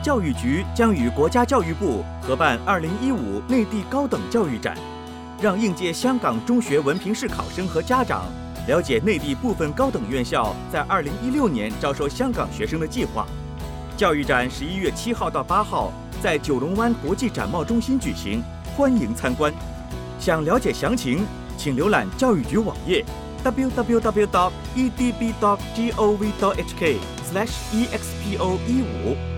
教育局将与国家教育部合办2015内地高等教育展，让应届香港中学文凭试考生和家长了解内地部分高等院校在2016年招收香港学生的计划。教育展11月7号到8号在九龙湾国际展贸中心举行，欢迎参观。想了解详情，请浏览教育局网页 www.edb.gov.hk/expo15。